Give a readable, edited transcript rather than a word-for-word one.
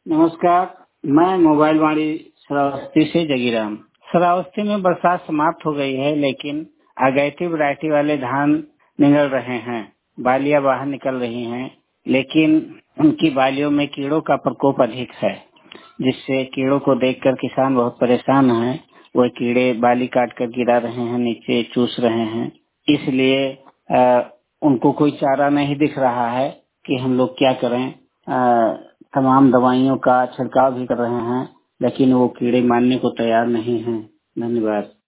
नमस्कार। मैं मोबाइल वाणी श्रावस्ती से जगीराम। श्रावस्ती में बरसात समाप्त हो गई है, लेकिन अगैती वैरायटी वाले धान निकल रहे हैं। बालियां बाहर निकल रही हैं, लेकिन उनकी बालियों में कीड़ों का प्रकोप अधिक है, जिससे कीड़ों को देखकर किसान बहुत परेशान हैं। वह कीड़े बाली काट कर गिरा रहे हैं, नीचे चूस रहे हैं। इसलिए उनको कोई चारा नहीं दिख रहा है कि हम लोग क्या करें। तमाम दवाइयों का छिड़काव भी कर रहे हैं, लेकिन वो कीड़े मानने को तैयार नहीं हैं। धन्यवाद।